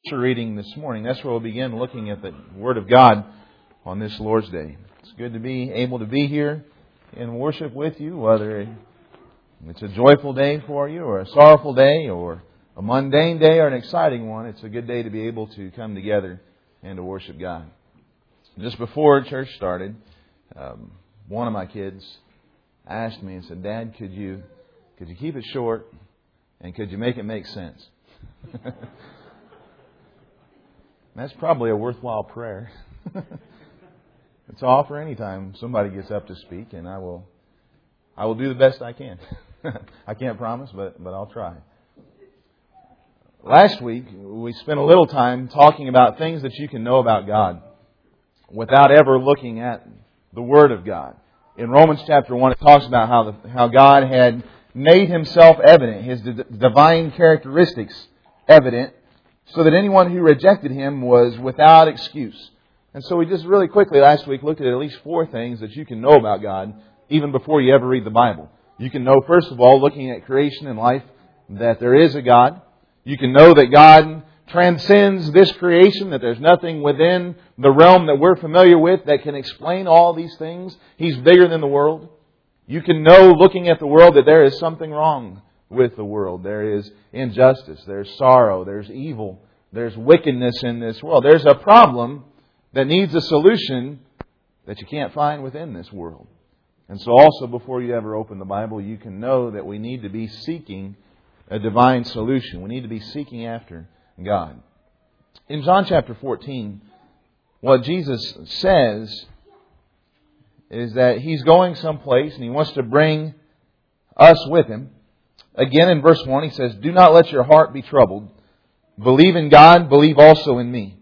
Scripture reading this morning. That's where we'll begin looking at the Word of God on this Lord's Day. It's good to be able to be here in worship with you, whether it's a joyful day for you or a sorrowful day or a mundane day or an exciting one. It's a good day to be able to come together and to worship God. Just before church started, one of my kids asked me and said, "Dad, could you keep it short and could you make it make sense?" That's probably a worthwhile prayer to offer anytime somebody gets up to speak, and I will do the best I can. I can't promise, but I'll try. Last week, we spent a little time talking about things that you can know about God without ever looking at the Word of God. In Romans chapter 1, it talks about how God had made Himself evident, His divine characteristics evident, so that anyone who rejected Him was without excuse. And so we just really quickly last week looked at least 4 things that you can know about God even before you ever read the Bible. You can know, first of all, looking at creation and life, that there is a God. You can know that God transcends this creation, that there's nothing within the realm that we're familiar with that can explain all these things. He's bigger than the world. You can know, looking at the world, that there is something wrong with the world. There is injustice, there's sorrow, there's evil, there's wickedness in this world. There's a problem that needs a solution that you can't find within this world. And so also, before you ever open the Bible, you can know that we need to be seeking a divine solution. We need to be seeking after God. In John chapter 14, what Jesus says is that He's going someplace and He wants to bring us with Him. Again, in verse 1, He says, "Do not let your heart be troubled. Believe in God, believe also in me.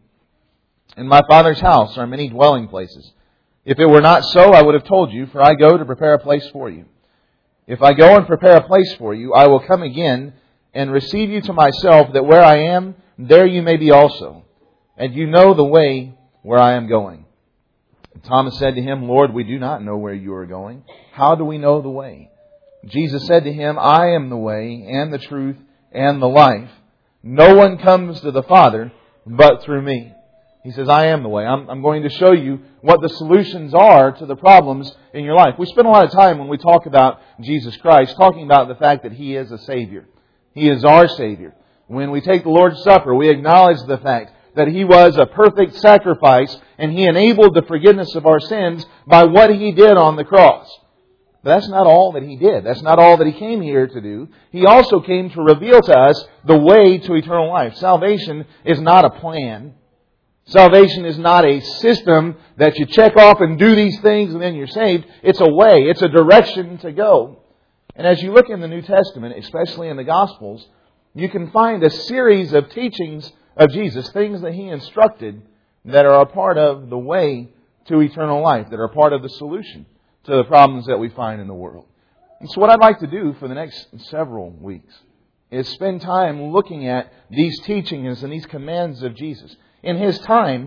In my Father's house are many dwelling places. If it were not so, I would have told you, for I go to prepare a place for you. If I go and prepare a place for you, I will come again and receive you to myself, that where I am, there you may be also. And you know the way where I am going." And Thomas said to Him, "Lord, we do not know where you are going. How do we know the way?" Jesus said to him, "I am the way and the truth and the life. No one comes to the Father but through me." He says, "I am the way." I'm going to show you what the solutions are to the problems in your life. We spend a lot of time when we talk about Jesus Christ talking about the fact that He is a Savior. He is our Savior. When we take the Lord's Supper, we acknowledge the fact that He was a perfect sacrifice and He enabled the forgiveness of our sins by what He did on the cross. But that's not all that He did. That's not all that He came here to do. He also came to reveal to us the way to eternal life. Salvation is not a plan. Salvation is not a system that you check off and do these things and then you're saved. It's a way. It's a direction to go. And as you look in the New Testament, especially in the Gospels, you can find a series of teachings of Jesus, things that He instructed that are a part of the way to eternal life, that are part of the solution to the problems that we find in the world. And so what I'd like to do for the next several weeks is spend time looking at these teachings and these commands of Jesus. In His time,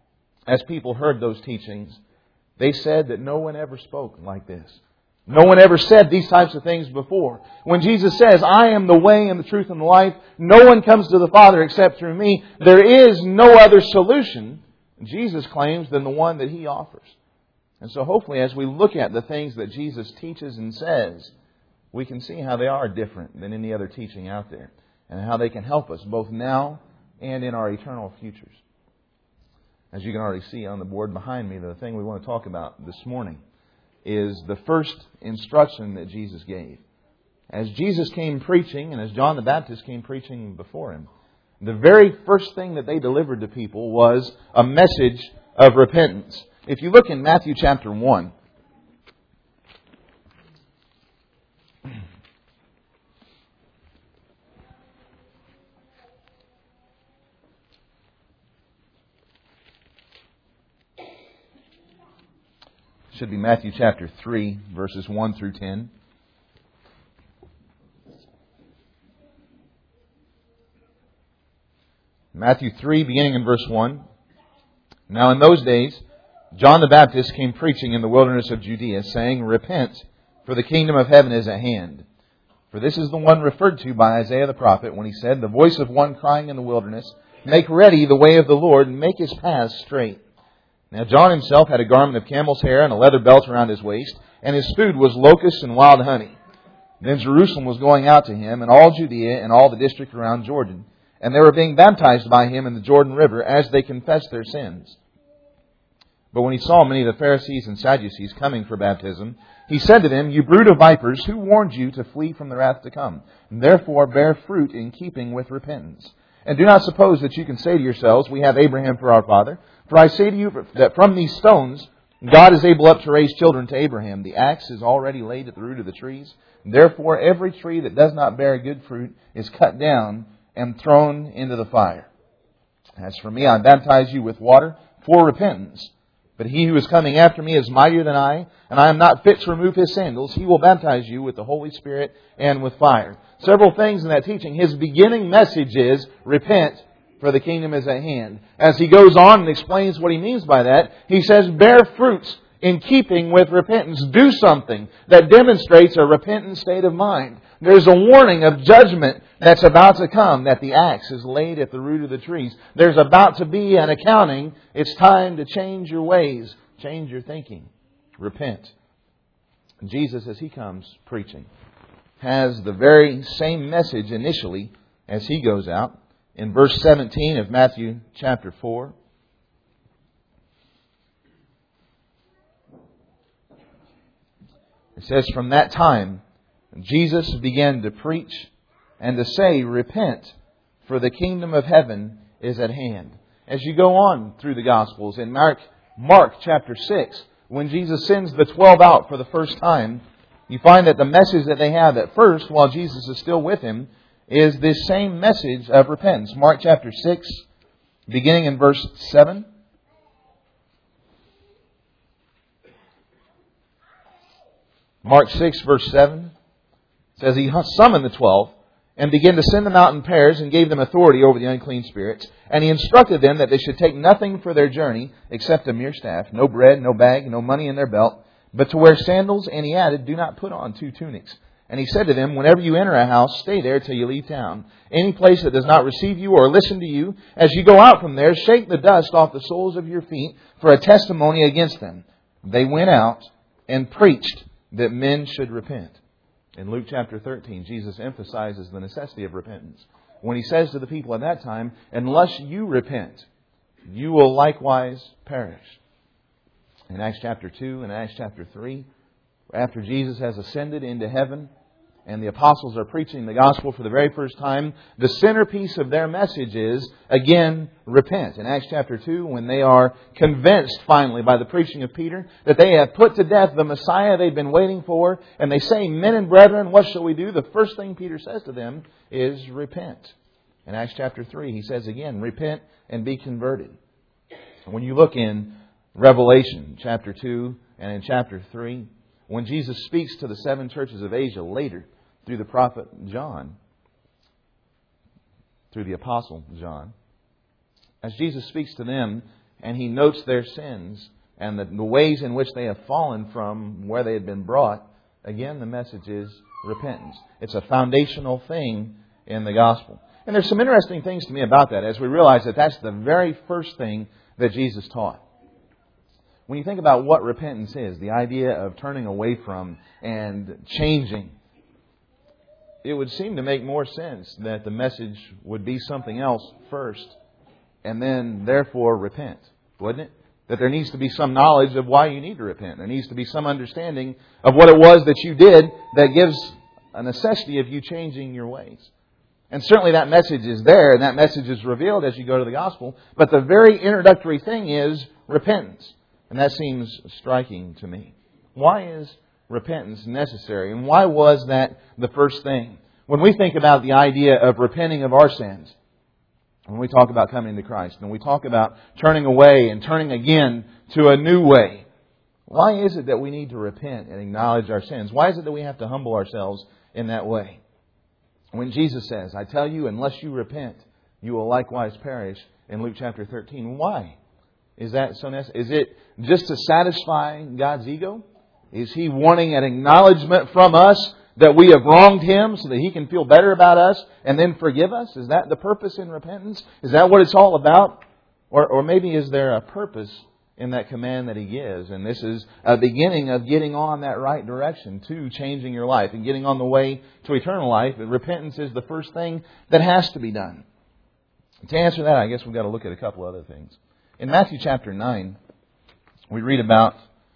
as people heard those teachings, they said that no one ever spoke like this. No one ever said these types of things before. When Jesus says, "I am the way and the truth and the life, no one comes to the Father except through me," there is no other solution, Jesus claims, than the one that He offers. And so hopefully as we look at the things that Jesus teaches and says, we can see how they are different than any other teaching out there, and how they can help us both now and in our eternal futures. As you can already see on the board behind me, the thing we want to talk about this morning is the first instruction that Jesus gave. As Jesus came preaching, and as John the Baptist came preaching before Him, the very first thing that they delivered to people was a message of repentance. If you look in Matthew chapter 1, should be Matthew chapter 3, verses 1 through 10. Matthew 3, beginning in verse 1. "Now in those days, John the Baptist came preaching in the wilderness of Judea, saying, 'Repent, for the kingdom of heaven is at hand.' For this is the one referred to by Isaiah the prophet when he said, 'The voice of one crying in the wilderness, Make ready the way of the Lord, and make His paths straight. Now John himself had a garment of camel's hair and a leather belt around his waist, and his food was locusts and wild honey. Then Jerusalem was going out to him, and all Judea and all the district around Jordan. And they were being baptized by him in the Jordan River as they confessed their sins. But when he saw many of the Pharisees and Sadducees coming for baptism, he said to them, You brood of vipers, who warned you to flee from the wrath to come? And therefore bear fruit in keeping with repentance. And do not suppose that you can say to yourselves, We have Abraham for our father. For I say to you that from these stones God is able up to raise children to Abraham. The axe is already laid at the root of the trees. Therefore every tree that does not bear good fruit is cut down and thrown into the fire. As for me, I baptize you with water for repentance. But he who is coming after me is mightier than I, and I am not fit to remove his sandals. He will baptize you with the Holy Spirit and with fire. Several things in that teaching. His beginning message is, repent, for the kingdom is at hand. As he goes on and explains what he means by that, he says, bear fruits in keeping with repentance. Do something that demonstrates a repentant state of mind. There's a warning of judgment that's about to come, that the axe is laid at the root of the trees. There's about to be an accounting. It's time to change your ways, change your thinking, repent. Jesus, as He comes preaching, has the very same message initially as He goes out. In verse 17 of Matthew chapter 4, it says, From that time, Jesus began to preach and to say, Repent, for the kingdom of heaven is at hand. As you go on through the Gospels, in Mark chapter 6, when Jesus sends the 12 out for the first time, you find that the message that they have at first, while Jesus is still with him, is this same message of repentance. Mark chapter 6, beginning in verse 7. Mark 6, verse 7 says, He summoned the 12 and began to send them out in pairs and gave them authority over the unclean spirits. And He instructed them that they should take nothing for their journey except a mere staff, no bread, no bag, no money in their belt, but to wear sandals. And He added, Do not put on 2 tunics. And He said to them, Whenever you enter a house, stay there till you leave town. Any place that does not receive you or listen to you, as you go out from there, shake the dust off the soles of your feet for a testimony against them. They went out and preached that men should repent. In Luke chapter 13, Jesus emphasizes the necessity of repentance when He says to the people at that time, Unless you repent, you will likewise perish. In Acts chapter 2 and Acts chapter 3, after Jesus has ascended into heaven and the apostles are preaching the gospel for the very first time, the centerpiece of their message is, again, repent. In Acts chapter 2, when they are convinced finally by the preaching of Peter that they have put to death the Messiah they've been waiting for, and they say, Men and brethren, what shall we do? The first thing Peter says to them is, repent. In Acts chapter 3, he says again, repent and be converted. When you look in Revelation chapter 2 and in chapter 3, when Jesus speaks to the 7 churches of Asia later through the prophet John, through the apostle John, as Jesus speaks to them and He notes their sins and the ways in which they have fallen from where they had been brought, again the message is repentance. It's a foundational thing in the gospel. And there's some interesting things to me about that as we realize that that's the very first thing that Jesus taught. When you think about what repentance is, the idea of turning away from and changing, it would seem to make more sense that the message would be something else first and then therefore repent, wouldn't it? That there needs to be some knowledge of why you need to repent. There needs to be some understanding of what it was that you did that gives a necessity of you changing your ways. And certainly that message is there and that message is revealed as you go to the gospel. But the very introductory thing is repentance. And that seems striking to me. Why is repentance necessary? And why was that the first thing? When we think about the idea of repenting of our sins, when we talk about coming to Christ, and we talk about turning away and turning again to a new way, why is it that we need to repent and acknowledge our sins? Why is it that we have to humble ourselves in that way? When Jesus says, I tell you, unless you repent, you will likewise perish, in Luke chapter 13, why? Is that so necessary? Is it just to satisfy God's ego? Is He wanting an acknowledgement from us that we have wronged Him so that He can feel better about us and then forgive us? Is that the purpose in repentance? Is that what it's all about? Or maybe is there a purpose in that command that He gives? And this is a beginning of getting on that right direction to changing your life and getting on the way to eternal life. And repentance is the first thing that has to be done. To answer that, I guess we've got to look at a couple other things. In Matthew chapter 9, we read about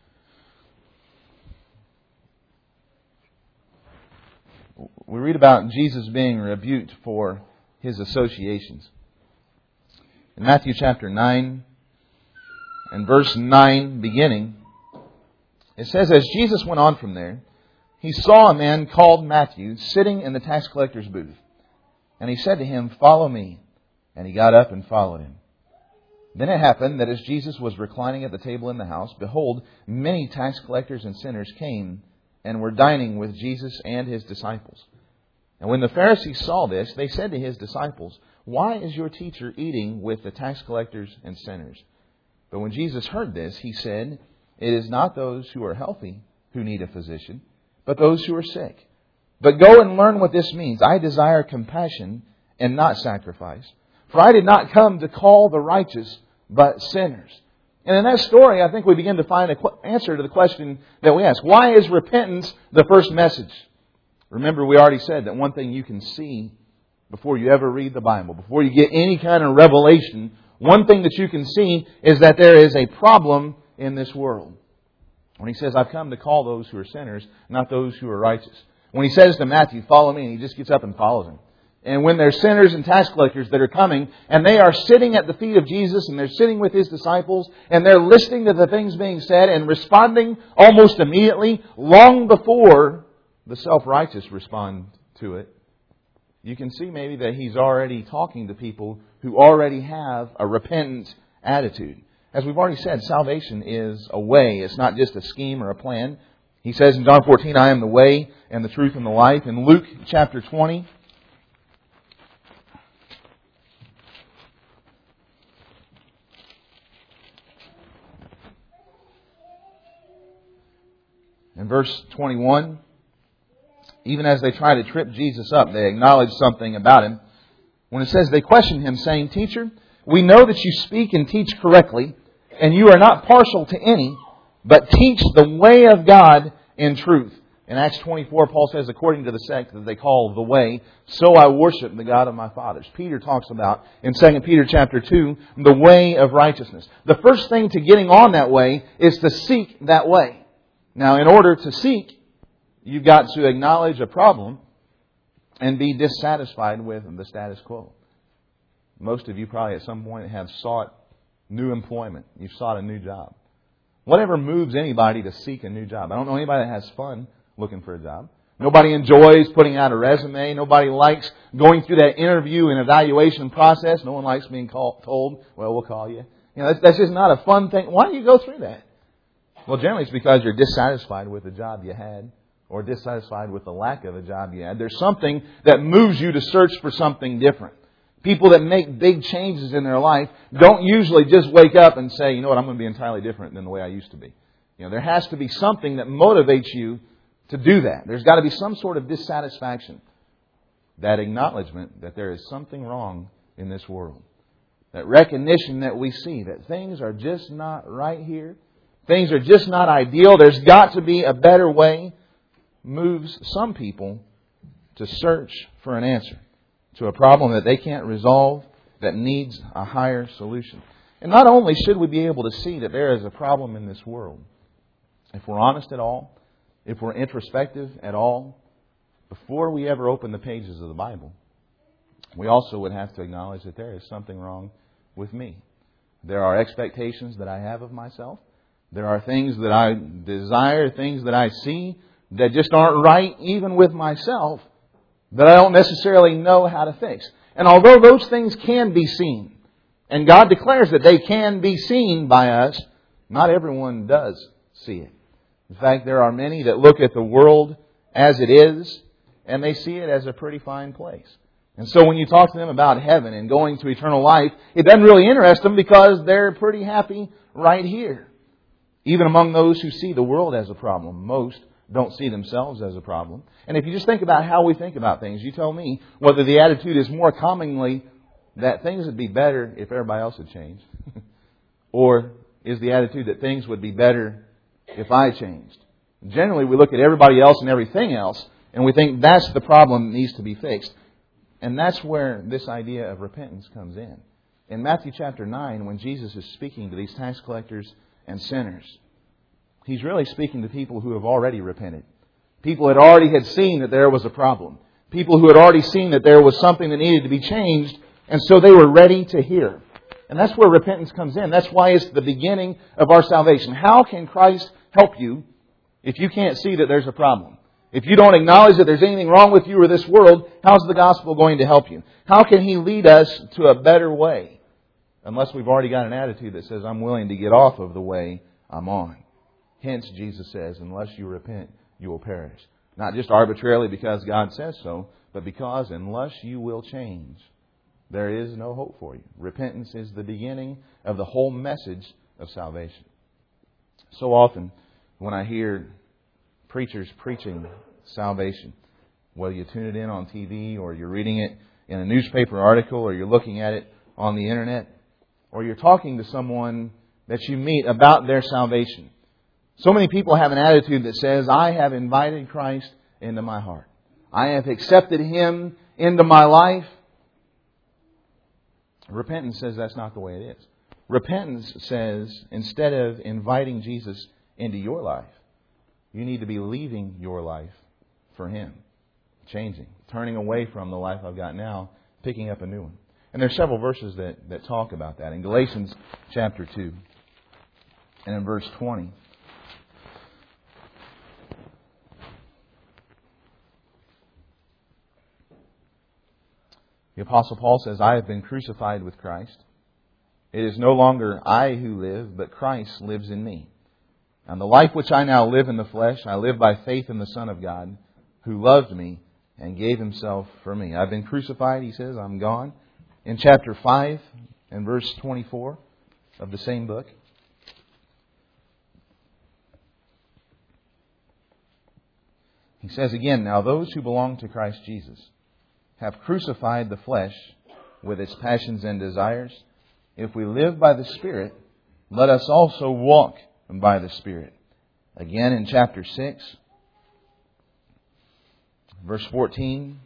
Jesus being rebuked for His associations. In Matthew chapter 9 and verse 9 beginning, it says, as Jesus went on from there, He saw a man called Matthew sitting in the tax collector's booth. And He said to him, follow me. And he got up and followed Him. Then it happened that as Jesus was reclining at the table in the house, behold, many tax collectors and sinners came and were dining with Jesus and His disciples. And when the Pharisees saw this, they said to His disciples, why is your teacher eating with the tax collectors and sinners? But when Jesus heard this, He said, it is not those who are healthy who need a physician, but those who are sick. But go and learn what this means. I desire compassion and not sacrifice. For I did not come to call the righteous, but sinners. And in that story, I think we begin to find an answer to the question that we ask. Why is repentance the first message? Remember, we already said that one thing you can see before you ever read the Bible, before you get any kind of revelation, one thing that you can see is that there is a problem in this world. When He says, I've come to call those who are sinners, not those who are righteous. When He says to Matthew, follow me, and he just gets up and follows Him. And when there's sinners and tax collectors that are coming, and they are sitting at the feet of Jesus, and they're sitting with His disciples, and they're listening to the things being said, and responding almost immediately, long before the self-righteous respond to it, you can see maybe that He's already talking to people who already have a repentant attitude. As we've already said, salvation is a way. It's not just a scheme or a plan. He says in John 14, I am the way and the truth and the life. In Luke chapter 20, in verse 21, even as they try to trip Jesus up, they acknowledge something about Him. When it says they question Him, saying, Teacher, we know that you speak and teach correctly, and you are not partial to any, but teach the way of God in truth. In Acts 24, Paul says, according to the sect that they call the way, so I worship the God of my fathers. Peter talks about, in 2 Peter chapter 2, the way of righteousness. The first thing to getting on that way is to seek that way. Now, in order to seek, you've got to acknowledge a problem and be dissatisfied with the status quo. Most of you probably at some point have sought new employment. You've sought a new job. Whatever moves anybody to seek a new job? I don't know anybody that has fun looking for a job. Nobody enjoys putting out a resume. Nobody likes going through that interview and evaluation process. No one likes being told, well, we'll call you. That's just not a fun thing. Why do you go through that? Well, generally it's because you're dissatisfied with the job you had, or dissatisfied with the lack of a job you had. There's something that moves you to search for something different. People that make big changes in their life don't usually just wake up and say, you know what, I'm going to be entirely different than the way I used to be. There has to be something that motivates you to do that. There's got to be some sort of dissatisfaction. That acknowledgement that there is something wrong in this world. That recognition that we see that things are just not right here. Things are just not ideal. There's got to be a better way. Moves some people to search for an answer to a problem that they can't resolve, that needs a higher solution. And not only should we be able to see that there is a problem in this world, if we're honest at all, if we're introspective at all, before we ever open the pages of the Bible, we also would have to acknowledge that there is something wrong with me. There are expectations that I have of myself. There are things that I desire, things that I see that just aren't right even with myself, that I don't necessarily know how to fix. And although those things can be seen, and God declares that they can be seen by us, not everyone does see it. In fact, there are many that look at the world as it is, and they see it as a pretty fine place. And so when you talk to them about heaven and going to eternal life, it doesn't really interest them because they're pretty happy right here. Even among those who see the world as a problem, most don't see themselves as a problem. And if you just think about how we think about things, you tell me whether the attitude is more commonly that things would be better if everybody else had changed, or is the attitude that things would be better if I changed. Generally, we look at everybody else and everything else, and we think that's the problem that needs to be fixed. And that's where this idea of repentance comes in. In Matthew chapter 9, when Jesus is speaking to these tax collectors and sinners, He's really speaking to people who have already repented. People that already had seen that there was a problem. People who had already seen that there was something that needed to be changed, and so they were ready to hear. And that's where repentance comes in. That's why it's the beginning of our salvation. How can Christ help you if you can't see that there's a problem? If you don't acknowledge that there's anything wrong with you or this world, how's the gospel going to help you? How can He lead us to a better way? Unless we've already got an attitude that says, I'm willing to get off of the way I'm on. Hence, Jesus says, unless you repent, you will perish. Not just arbitrarily because God says so, but because unless you will change, there is no hope for you. Repentance is the beginning of the whole message of salvation. So often, when I hear preachers preaching salvation, whether you tune it in on TV or you're reading it in a newspaper article or you're looking at it on the internet or you're talking to someone that you meet about their salvation, so many people have an attitude that says, I have invited Christ into my heart. I have accepted Him into my life. Repentance says that's not the way it is. Repentance says, instead of inviting Jesus into your life, you need to be leaving your life for Him. Changing. Turning away from the life I've got now, picking up a new one. And there's several verses that talk about that. In Galatians chapter 2 and in verse 20. The Apostle Paul says, I have been crucified with Christ. It is no longer I who live, but Christ lives in me. And the life which I now live in the flesh, I live by faith in the Son of God, who loved me and gave Himself for me. I've been crucified, he says, I'm gone. In chapter 5 and verse 24 of the same book, he says again, now those who belong to Christ Jesus have crucified the flesh with its passions and desires. If we live by the Spirit, let us also walk by the Spirit. Again in chapter 6, verse 14,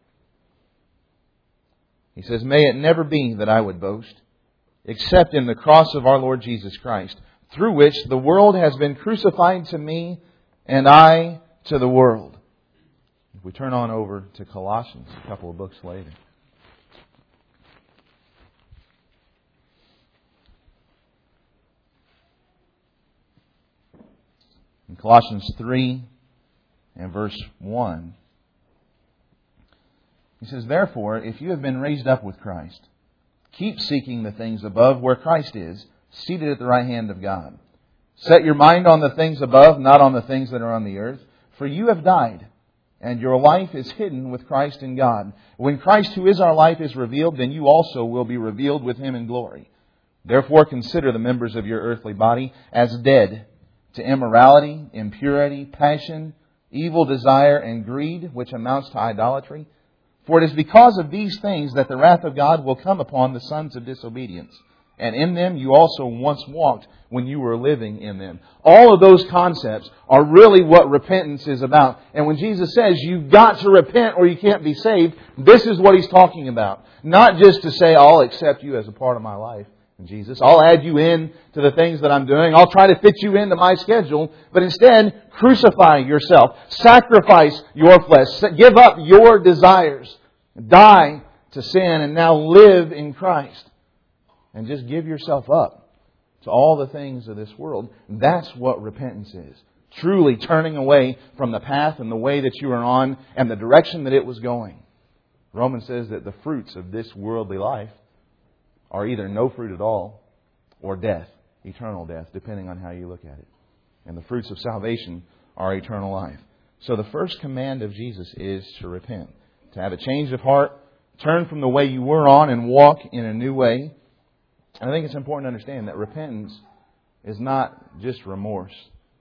he says, may it never be that I would boast, except in the cross of our Lord Jesus Christ, through which the world has been crucified to me, and I to the world. If we turn on over to Colossians, a couple of books later. In Colossians 3 and verse 1, he says, therefore, if you have been raised up with Christ, keep seeking the things above where Christ is, seated at the right hand of God. Set your mind on the things above, not on the things that are on the earth. For you have died, and your life is hidden with Christ in God. When Christ, who is our life, is revealed, then you also will be revealed with Him in glory. Therefore consider the members of your earthly body as dead to immorality, impurity, passion, evil desire, and greed, which amounts to idolatry. For it is because of these things that the wrath of God will come upon the sons of disobedience. And in them you also once walked when you were living in them. All of those concepts are really what repentance is about. And when Jesus says you've got to repent or you can't be saved, this is what He's talking about. Not just to say, I'll accept you as a part of my life, Jesus. I'll add you in to the things that I'm doing. I'll try to fit you into my schedule. But instead, crucify yourself. Sacrifice your flesh. Give up your desires. Die to sin and now live in Christ. And just give yourself up to all the things of this world. That's what repentance is. Truly turning away from the path and the way that you are on and the direction that it was going. Romans says that the fruits of this worldly life are either no fruit at all or death, eternal death, depending on how you look at it. And the fruits of salvation are eternal life. So the first command of Jesus is to repent, to have a change of heart, turn from the way you were on and walk in a new way. And I think it's important to understand that repentance is not just remorse.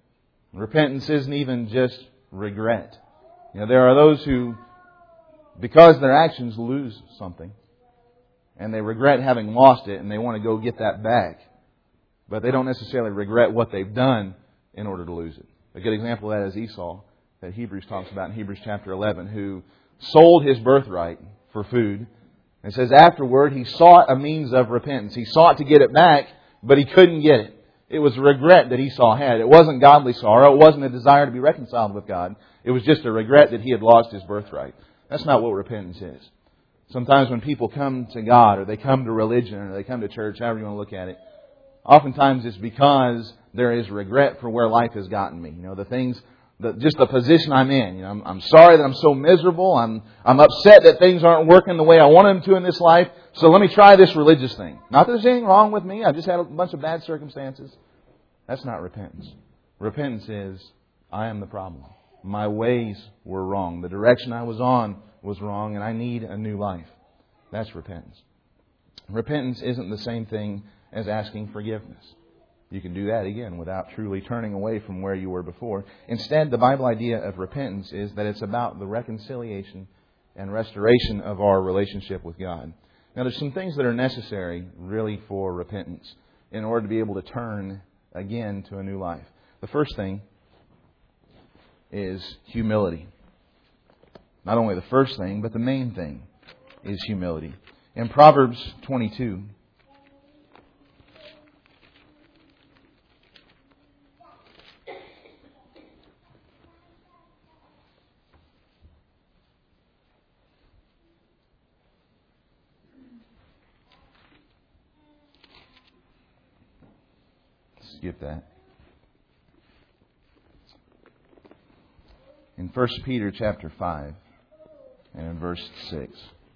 Repentance isn't even just regret. There are those who, because their actions, lose something. And they regret having lost it and they want to go get that back. But they don't necessarily regret what they've done in order to lose it. A good example of that is Esau, that Hebrews talks about in Hebrews chapter 11, who sold his birthright for food. And it says afterward he sought a means of repentance. He sought to get it back, but he couldn't get it. It was regret that Esau had. It wasn't godly sorrow. It wasn't a desire to be reconciled with God. It was just a regret that he had lost his birthright. That's not what repentance is. Sometimes when people come to God, or they come to religion, or they come to church, however you want to look at it, oftentimes it's because there is regret for where life has gotten me. The things, just the position I'm in. I'm sorry that I'm so miserable. I'm upset that things aren't working the way I want them to in this life. So let me try this religious thing. Not that there's anything wrong with me. I've just had a bunch of bad circumstances. That's not repentance. Repentance is, I am the problem. My ways were wrong. The direction I was on was wrong, and I need a new life. That's repentance. Repentance isn't the same thing as asking forgiveness. You can do that, again, without truly turning away from where you were before. Instead, the Bible idea of repentance is that it's about the reconciliation and restoration of our relationship with God. Now, there's some things that are necessary, really, for repentance in order to be able to turn again to a new life. The first thing is humility. Not only the first thing, but the main thing is humility. In Proverbs 22, skip that. In 1 Peter chapter 5 and in verse 6.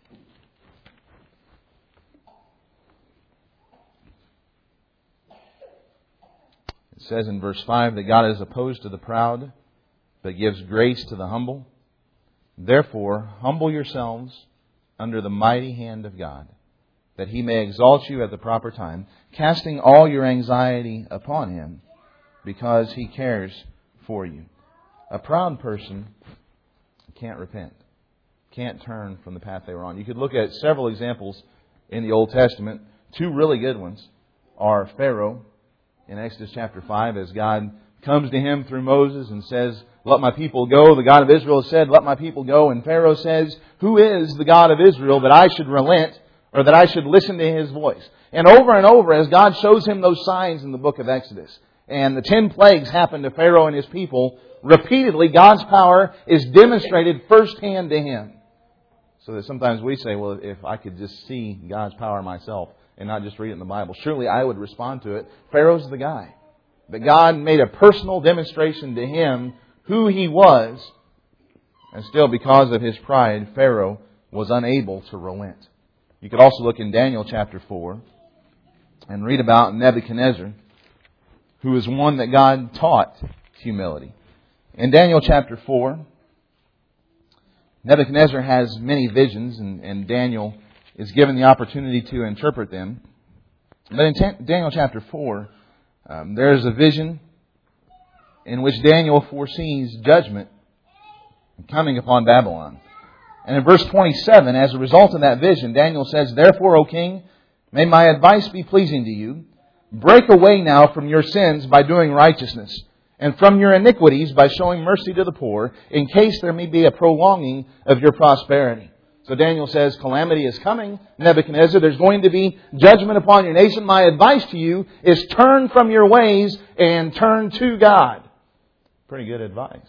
It says in verse 5 that God is opposed to the proud, but gives grace to the humble. Therefore, humble yourselves under the mighty hand of God, that He may exalt you at the proper time, casting all your anxiety upon Him, because He cares for you. A proud person can't repent, can't turn from the path they were on. You could look at several examples in the Old Testament. Two really good ones are Pharaoh in Exodus chapter 5, as God comes to him through Moses and says, "Let my people go." The God of Israel said, "Let my people go." And Pharaoh says, "Who is the God of Israel that I should relent, or that I should listen to His voice?" And over, as God shows him those signs in the book of Exodus, and the 10 plagues happen to Pharaoh and his people, repeatedly God's power is demonstrated firsthand to him. So that sometimes we say, well, if I could just see God's power myself and not just read it in the Bible, surely I would respond to it. Pharaoh's the guy. That God made a personal demonstration to him who He was, and still because of his pride, Pharaoh was unable to relent. You could also look in Daniel chapter 4 and read about Nebuchadnezzar, who is one that God taught humility. In Daniel chapter 4, Nebuchadnezzar has many visions, and Daniel is given the opportunity to interpret them. But in Daniel chapter 4, there is a vision in which Daniel foresees judgment coming upon Babylon. And in verse 27, as a result of that vision, Daniel says, "Therefore, O king, may my advice be pleasing to you. Break away now from your sins by doing righteousness, and from your iniquities by showing mercy to the poor, in case there may be a prolonging of your prosperity." So Daniel says, calamity is coming, Nebuchadnezzar. There's going to be judgment upon your nation. My advice to you is turn from your ways and turn to God. Pretty good advice.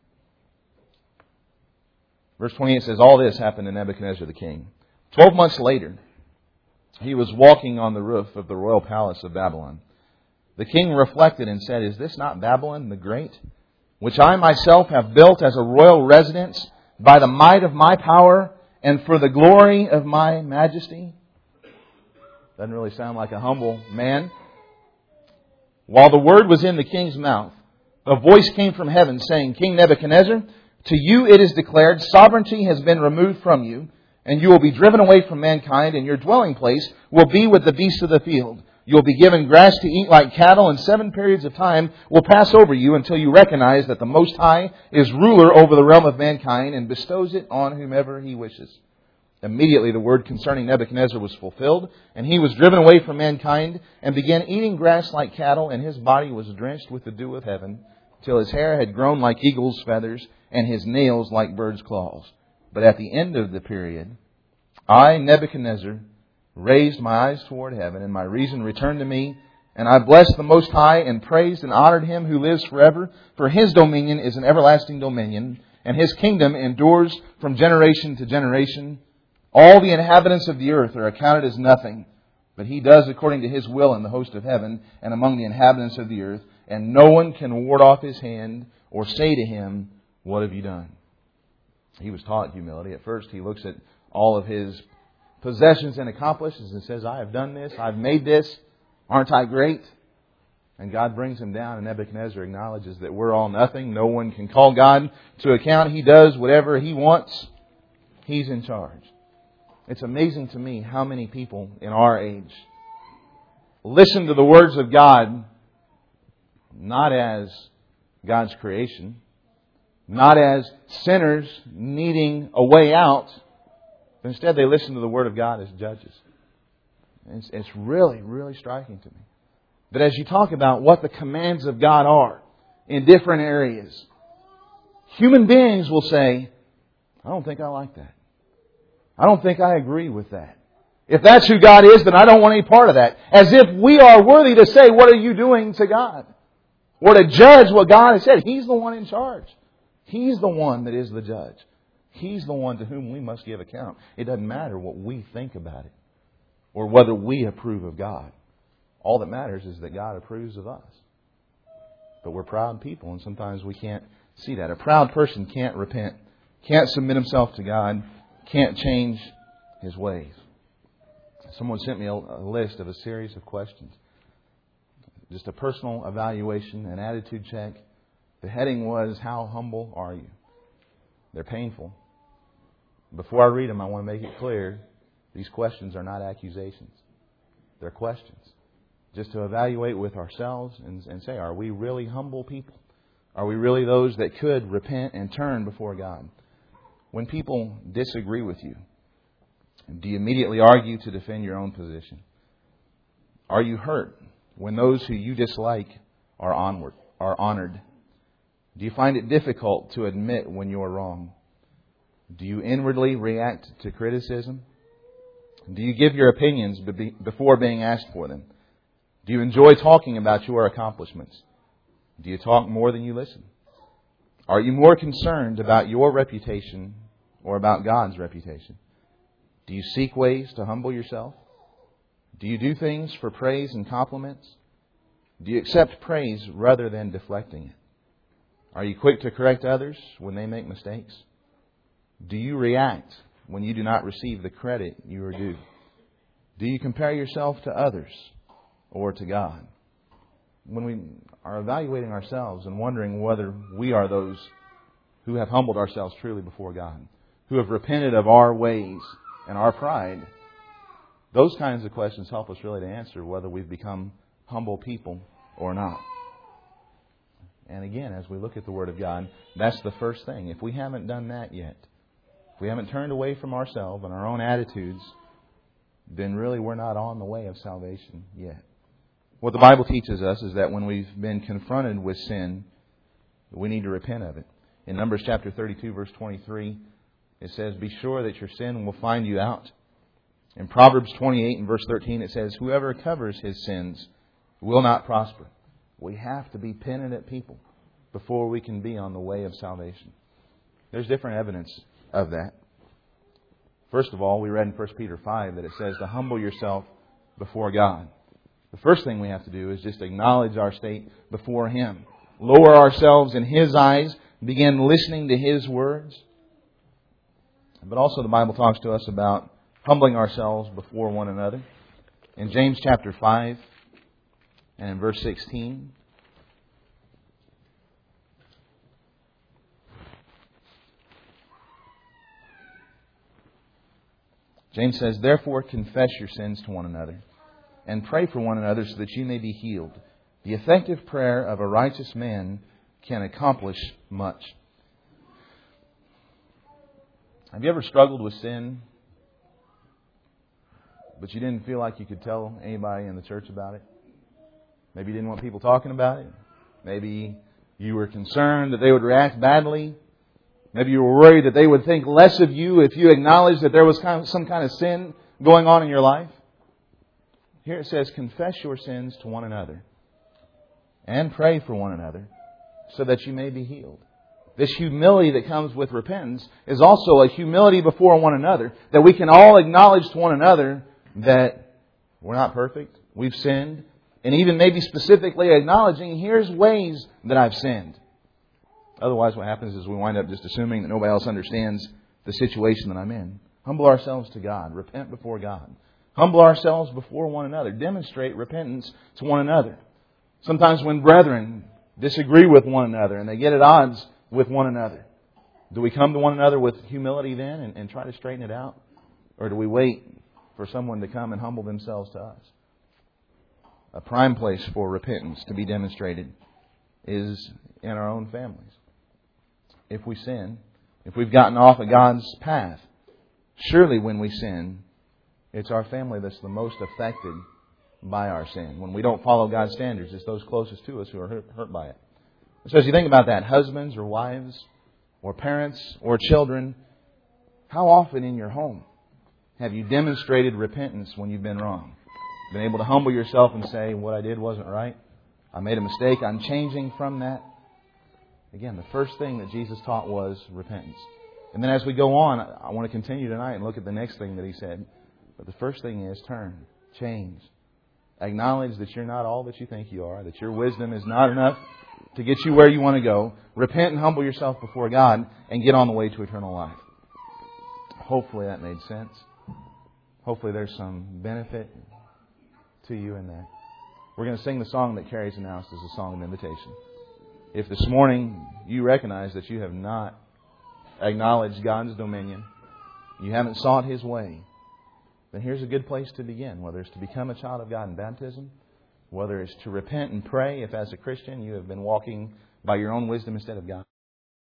Verse 28 says, all this happened to Nebuchadnezzar the king. 12 months later, he was walking on the roof of the royal palace of Babylon. The king reflected and said, "Is this not Babylon the Great, which I myself have built as a royal residence by the might of my power and for the glory of my majesty?" Doesn't really sound like a humble man. While the word was in the king's mouth, a voice came from heaven saying, "King Nebuchadnezzar, to you it is declared, sovereignty has been removed from you, and you will be driven away from mankind, and your dwelling place will be with the beasts of the field. You'll be given grass to eat like cattle, and 7 periods of time will pass over you until you recognize that the Most High is ruler over the realm of mankind and bestows it on whomever He wishes. Immediately the word concerning Nebuchadnezzar was fulfilled, and he was driven away from mankind and began eating grass like cattle, and his body was drenched with the dew of heaven, till his hair had grown like eagle's feathers, and his nails like bird's claws. But at the end of the period, I, Nebuchadnezzar, raised my eyes toward heaven, and my reason returned to me, and I blessed the Most High, and praised and honored Him who lives forever, for His dominion is an everlasting dominion, and His kingdom endures from generation to generation. All the inhabitants of the earth are accounted as nothing, but He does according to His will in the host of heaven and among the inhabitants of the earth, and no one can ward off His hand or say to Him, "What have you done?" He was taught humility. At first, he looks at all of his possessions and accomplishments and says, "I have done this, I've made this, aren't I great?" And God brings him down, and Nebuchadnezzar acknowledges that we're all nothing. No one can call God to account. He does whatever He wants. He's in charge. It's amazing to me how many people in our age listen to the words of God not as God's creation, not as sinners needing a way out, but instead they listen to the Word of God as judges. It's really, really striking to me that as you talk about what the commands of God are in different areas, human beings will say, "I don't think I like that. I don't think I agree with that. If that's who God is, then I don't want any part of that." As if we are worthy to say, "What are you doing to God?" Or to judge what God has said. He's the one in charge. He's the one that is the judge. He's the one to whom we must give account. It doesn't matter what we think about it or whether we approve of God. All that matters is that God approves of us. But we're proud people, and sometimes we can't see that. A proud person can't repent, can't submit himself to God, can't change his ways. Someone sent me a list of a series of questions. Just a personal evaluation, an attitude check. The heading was, "How humble are you?" They're painful. Before I read them, I want to make it clear, these questions are not accusations. They're questions. Just to evaluate with ourselves and say, are we really humble people? Are we really those that could repent and turn before God? When people disagree with you, do you immediately argue to defend your own position? Are you hurt when those who you dislike are honored? Do you find it difficult to admit when you are wrong? Do you inwardly react to criticism? Do you give your opinions before being asked for them? Do you enjoy talking about your accomplishments? Do you talk more than you listen? Are you more concerned about your reputation or about God's reputation? Do you seek ways to humble yourself? Do you do things for praise and compliments? Do you accept praise rather than deflecting it? Are you quick to correct others when they make mistakes? Do you react when you do not receive the credit you are due? Do you compare yourself to others or to God? When we are evaluating ourselves and wondering whether we are those who have humbled ourselves truly before God, who have repented of our ways and our pride, those kinds of questions help us really to answer whether we've become humble people or not. And again, as we look at the Word of God, that's the first thing. If we haven't done that yet, if we haven't turned away from ourselves and our own attitudes, then really we're not on the way of salvation yet. What the Bible teaches us is that when we've been confronted with sin, we need to repent of it. In Numbers chapter 32, verse 23, it says, "Be sure that your sin will find you out." In Proverbs 28 and verse 13, it says, "Whoever covers his sins will not prosper." We have to be penitent people before we can be on the way of salvation. There's different evidence of that. First of all, we read in 1 Peter 5 that it says to humble yourself before God. The first thing we have to do is just acknowledge our state before Him. Lower ourselves in His eyes. Begin listening to His words. But also the Bible talks to us about humbling ourselves before one another. In James chapter 5 and in verse 16, James says, "Therefore confess your sins to one another and pray for one another so that you may be healed. The effective prayer of a righteous man can accomplish much. Have you ever struggled with sin, but you didn't feel like you could tell anybody in the church about it? Maybe you didn't want people talking about it. Maybe you were concerned that they would react badly. Maybe you were worried that they would think less of you if you acknowledged that there was some kind of sin going on in your life. Here it says, confess your sins to one another and pray for one another so that you may be healed. This humility that comes with repentance is also a humility before one another, that we can all acknowledge to one another that we're not perfect, we've sinned, and even maybe specifically acknowledging, here's ways that I've sinned. Otherwise what happens is we wind up just assuming that nobody else understands the situation that I'm in. Humble ourselves to God. Repent before God. Humble ourselves before one another. Demonstrate repentance to one another. Sometimes when brethren disagree with one another and they get at odds with one another, do we come to one another with humility then and try to straighten it out? Or do we wait for someone to come and humble themselves to us? A prime place for repentance to be demonstrated is in our own families. If we sin, if we've gotten off of God's path, surely when we sin, it's our family that's the most affected by our sin. When we don't follow God's standards, it's those closest to us who are hurt by it. So as you think about that, husbands or wives or parents or children, how often in your home have you demonstrated repentance when you've been wrong? Been able to humble yourself and say, what I did wasn't right. I made a mistake. I'm changing from that. Again, the first thing that Jesus taught was repentance. And then as we go on, I want to continue tonight and look at the next thing that He said. But the first thing is turn, change. Acknowledge that you're not all that you think you are, that your wisdom is not enough to get you where you want to go. Repent and humble yourself before God and get on the way to eternal life. Hopefully that made sense. Hopefully there's some benefit to you in that. We're going to sing the song that Carrie's announced as a song of invitation. If this morning you recognize that you have not acknowledged God's dominion, you haven't sought His way, then here's a good place to begin. Whether it's to become a child of God in baptism, whether it's to repent and pray if as a Christian you have been walking by your own wisdom instead of God.